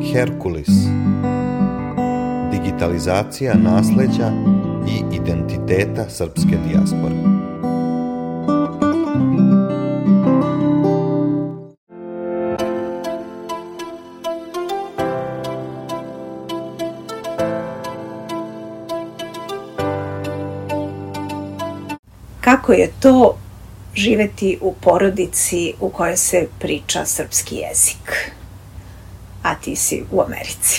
Herkulis. Digitalizacija nasleđa i identiteta srpske dijaspore. Kako je to živeti u porodici u kojoj se priča srpski jezik, a ti si u Americi?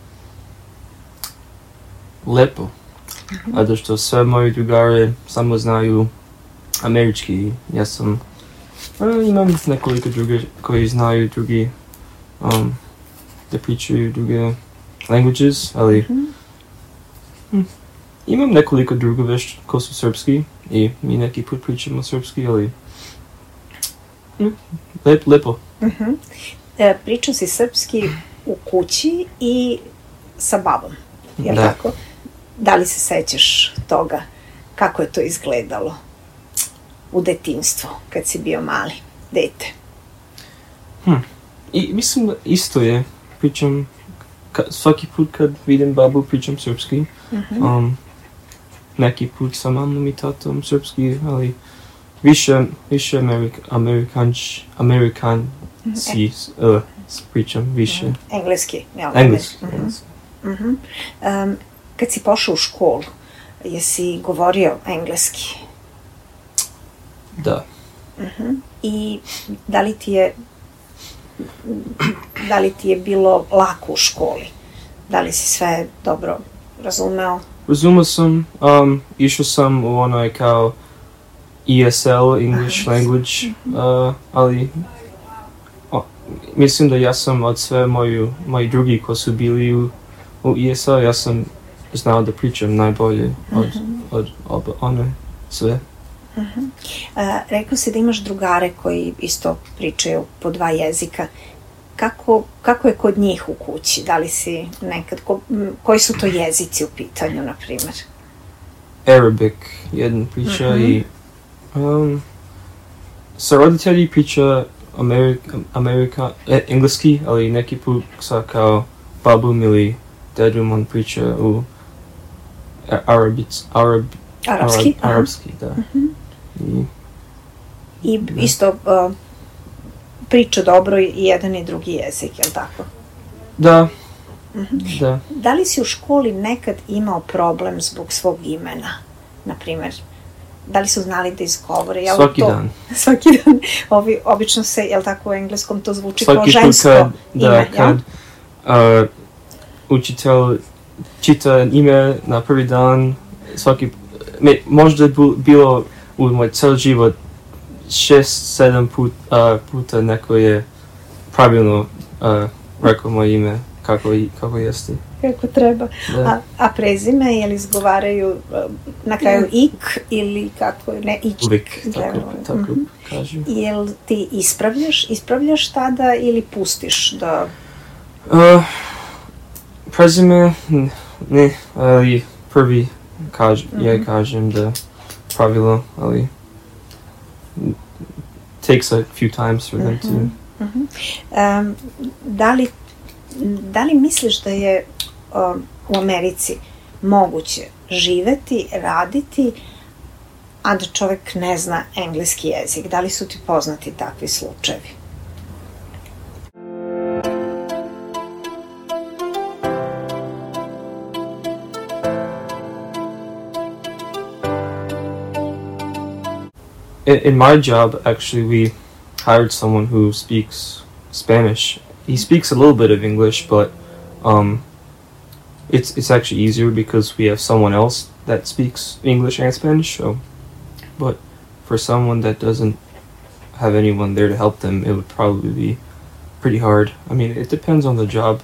Lepo. Zato što sve moji drugare samo znaju američki. Ja sam, imam nekoliko druge koji znaju drugi, da pričaju druge languages, ali imam nekoliko druga već ko su srpski i mi neki put pričamo srpski, ali lepo. Pričao si srpski u kući i sa babom, je li tako? Da li se sećaš toga? Kako je to izgledalo u detinjstvu, kad si bio mali dete? I mislim da isto je. Pričam, svaki put kad vidim babu pričam srpski. Neki put sa mamom i tatom srpski, ali više Amerikanci pričam više. Engleski, jel? Engleski. Kad si pošao u školu, jesi govorio engleski? Da. I da li ti je bilo lako u školi? Da li si sve dobro razumeo? Razumeo sam, išao sam u onaj kao ESL, English Language, ali mislim da ja sam od sve moji drugi ko su bili u ESL, ja sam znao da pričam najbolje od one sve. Rekao si da imaš drugare koji isto pričaju po dva jezika. Kako je kod njih u kući? Da li si nekad... Koji su to jezici u pitanju, na primjer? Arabic jedan priča i... sa roditelji priča engleski, ali neki put sa kao babom ili dedom on priča u arapski, da. I isto priča dobro i jedan i drugi jezik, je li tako? Da. Da. Da li si u školi nekad imao problem zbog svog imena, na primjer? Da li su znali da izgovore? Svaki dan. Svaki dan. Obično se, je li tako, u engleskom to zvuči kao žensko ime, kad učitelj čita ime na prvi dan, možda je bilo u moj cel život 6-7 puta neko je pravilno rekao moje ime kako jeste. Kako treba. A prezime, je li izgovaraju na kraju ik ili kako? Ne, ik. Uvijek, tako kažem. Jel ti ispravljaš tada ili pustiš da... Prezime, ne, ali prvi ja kažem da pravilo, ali takes a few times for them to... Da li misliš da je u Americi moguće živeti, raditi, a da čovjek ne zna engleski jezik? Da li su ti poznati takvi slučajevi? In my job, actually, we hired someone who speaks Spanish. He speaks a little bit of English, but it's actually easier because we have someone else that speaks English and Spanish. But for someone that doesn't have anyone there to help them, it would probably be pretty hard. I mean, it depends on the job.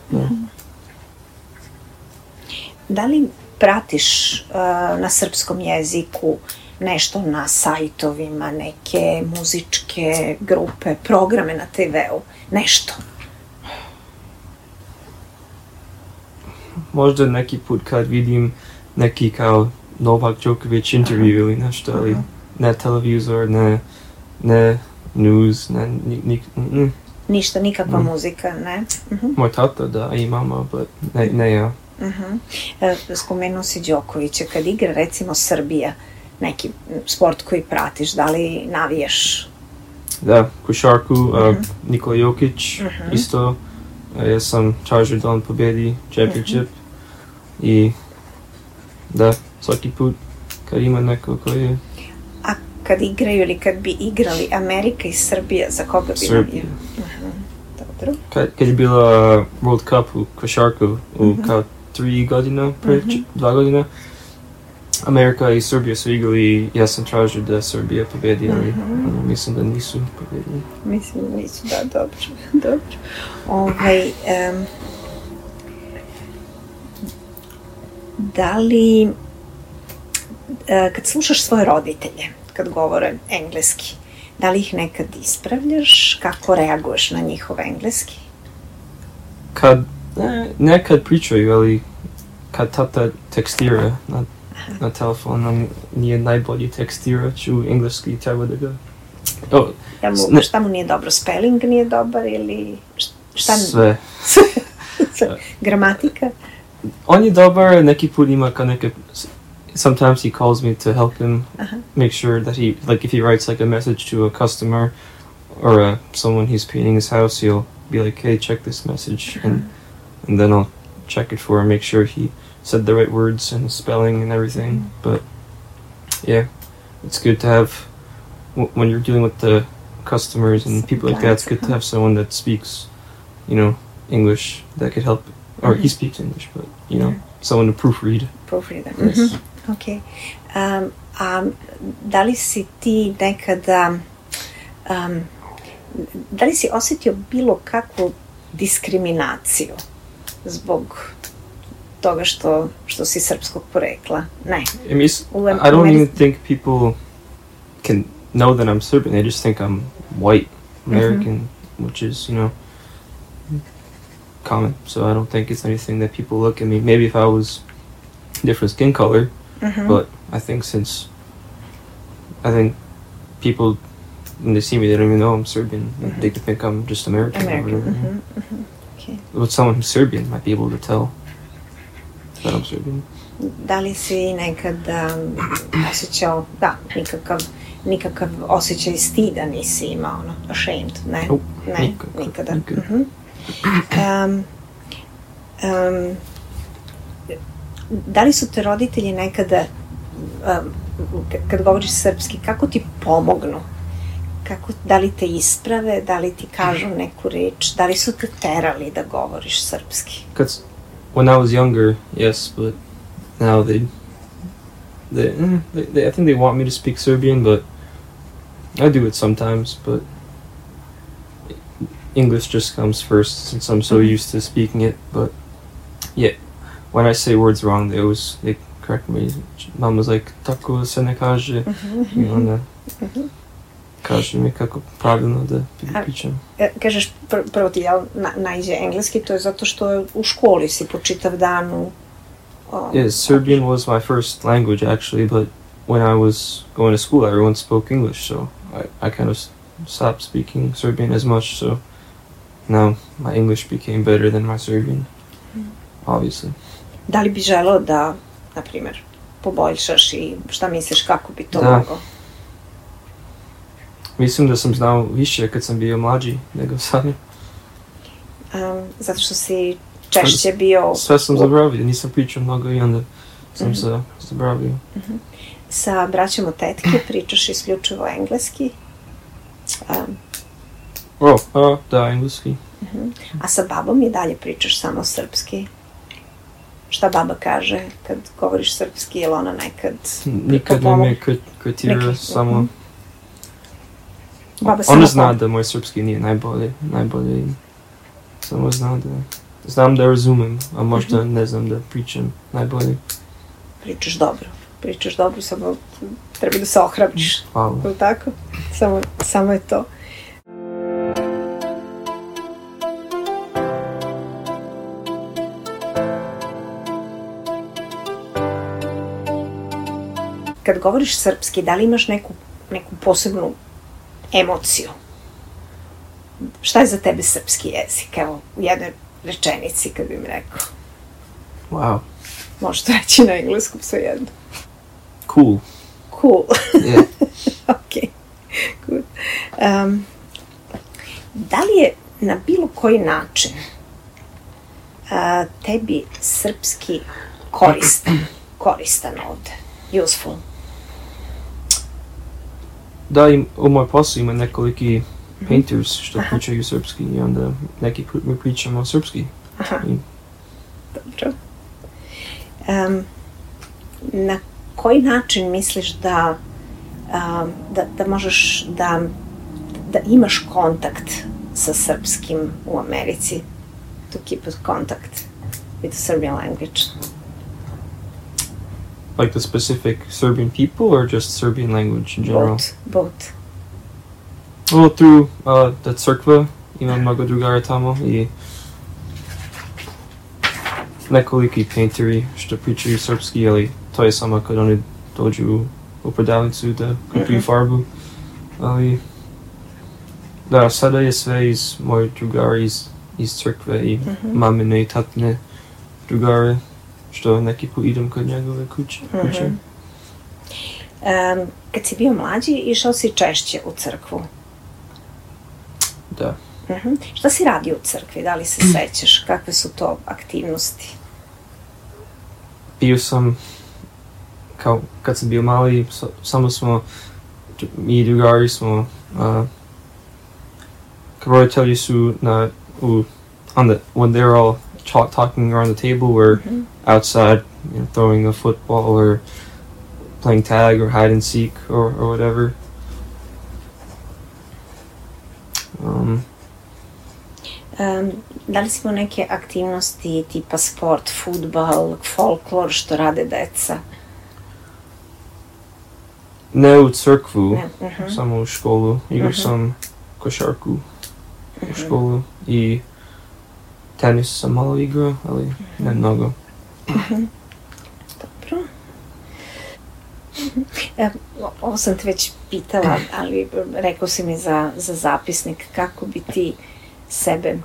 Da li pratiš na srpskom jeziku nešto na sajtovima, neke muzičke grupe, programe na TV-u, nešto? Možda neki put kad vidim neki kao Novak Đoković intervju ili nešto, ali ne televizor, ne news, Ništa, nikakva muzika, ne? Moj tata da i mama, but ne ja. Spomenuo si Đokovića, kad igra recimo Srbija, neki sport koji pratiš, da li navijaš? Da, košarku, Nikola Jokić, isto. Ja sam tražio da on pobedi championship i da, svaki put kad ima neko koji je... A kad igraju ili kad bi igrali Amerika i Srbija, za koga bi navijao? Dobro. Kad je bila World Cup u košarku kao 3 godina, 2 godina, Amerika i Srbija su igrali i ja sam tražio da Srbija pobedi, ali mislim da nisu pobedili. Mislim da nisu, da, dobro. Da li, kad slušaš svoje roditelje, kad govore engleski, da li ih nekad ispravljaš? Kako reaguješ na njihov engleski? Nekad pričaju, ali kad tata tekstira na telefon, on nije najbolji tekstirač u engleski, treba da ga... Šta mu nije dobro? Spelling nije dobar ili... Sve. Gramatika? On je dobar, neki put ima kao neke... Sometimes he calls me to help him make sure that he... Like if he writes like a message to a customer or someone he's painting his house, he'll be like, hey, check this message. And then I'll check it for him, make sure he said the right words and spelling and everything. But yeah, it's good to have... When you're dealing with the customers and people like that, it's good to have someone that speaks, English that could help, or he speaks English, but, someone to proofread. Yes. Ok. Da li si ti nekada, da li si osjetio bilo kakvu diskriminaciju zbog toga što si srpskog porekla? Ne. I don't even think people can know that I'm Serbian. They just think I'm white American, which is, common. So I don't think it's anything that people look at me. Maybe if I was different skin color, but I think people, when they see me, they don't even know I'm Serbian. They could think I'm just American. Okay. But someone who's Serbian might be able to tell that I'm Serbian. Da li si nekad osjećao, nikakav osjećaj stida nisi imao, ashamed, ne? Ne, nikada. Da li su te roditelji nekada, kad govoriš srpski, kako ti pomognu? Da li te isprave, da li ti kažu neku reč, da li su te terali da govoriš srpski? When I was younger, yes, but now they I think they want me to speak Serbian, but I do it sometimes, but English just comes first since I'm so used to speaking it. But yeah, when I say words wrong, they correct me. Mom was like, "Tako se ne kaže," i onda kaže mi kako pravilno da pričam. Kažeš, prvo ti najde engleski, to je zato što u školi si po čitav dan u... Yeah, Serbian was my first language actually, but when I was going to school, everyone spoke English, so I kind of stopped speaking Serbian as much, so now my English became better than my Serbian, obviously. Da li bi želeo da, na primjer, poboljšaš i šta misliš kako bi to moglo? Mislim da sam znao više kad sam bio mlađi nego sad. Zato što si češće bio... Sve sam zaboravio, nisam pričao mnogo i onda sam se zaboravio. Sa braćom od tetke pričaš isključivo engleski? Da, engleski. A sa babom i dalje pričaš samo srpski? Šta baba kaže kad govoriš srpski, je li ona nekad... Nikad ne me kritira, samo... Ona zna da moj srpski nije najbolje i samo zna da... Znam da razumem, a možda ne znam da pričam najbolje. Pričaš dobro, samo treba da se ohrabriš. Hvala. Je li tako? Samo je to. Kad govoriš srpski, da li imaš neku posebnu emociju? Šta je za tebe srpski jezik? Evo, u jednoj rečenici kad bi mi rekao. Wow. Možete reći na engleskom svejedno. Cool. Cool. Yeah. Ok, good. Da li je na bilo koji način tebi srpski koristan ovde? Useful? Da, u moj poslu ima nekoliki painters što pričaju srpski i onda neki put mi pričamo srpski. Aha. Dobro. Na koji način misliš da možeš da imaš kontakt sa srpskim u Americi? To keep contact with the Serbian language. Like the specific Serbian people or just Serbian language in general? Both. Well, through the crkva, imam mnogo drugara tamo i nekoliki painteri što pričaju srpski, ali to je samo kad oni dođu u prodavnicu da kupuju farbu. Ali da, sada je sve iz mojih drugara iz crkve i mamine i tatine drugare, što neki put idem kod njegove kuće. Kad si bio mlađi, išao si češće u crkvu? Da. Šta si radio u crkvi? Da li se sećaš? Kakve su to aktivnosti? Bio sam, kad sam bio mali, samo smo, mi i drugari smo, roditelji su when they're all talking around the table, we're outside, throwing a football or playing tag or hide and seek or whatever. Da li si imao neke aktivnosti tipa sport, fudbal, folklor što rade deca? Ne u crkvu, samo u školu. Igrao sam košarku u školu i tenis sam malo igrao, ali ne mnogo. Dobro. Ovo sam te već pitala, ali rekao si mi za zapisnik kako bi ti sebe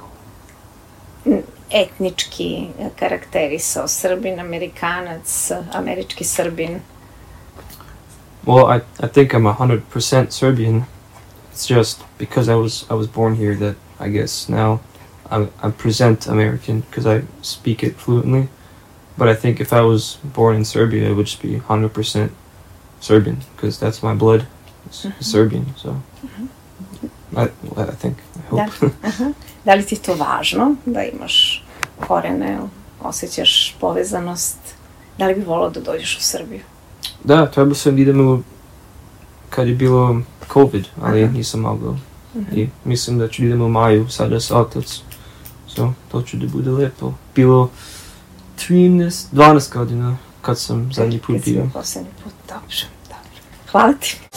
etnički karakterisao, Srbin, Amerikanac, američki Srbin? Well, I think I'm 100% Serbian. It's just because I was born here that I guess now I present American because I speak it fluently. But I think if I was born in Serbia, it would just be 100% Serbian because that's my blood. It's Serbian, so I think, I hope. Da li ti to važno, da imaš korene, osjećaš povezanost? Da li bi volao da dođeš u Srbiju? Da, trebao sam da idem kad je bilo COVID, ali nisam mogao. I mislim da ću idem u maju sada sa otac. So, to će da bude lepo. Bilo 12 godina kad sam zadnji put bio. Kad si poslednji put, dobro. Hvala ti.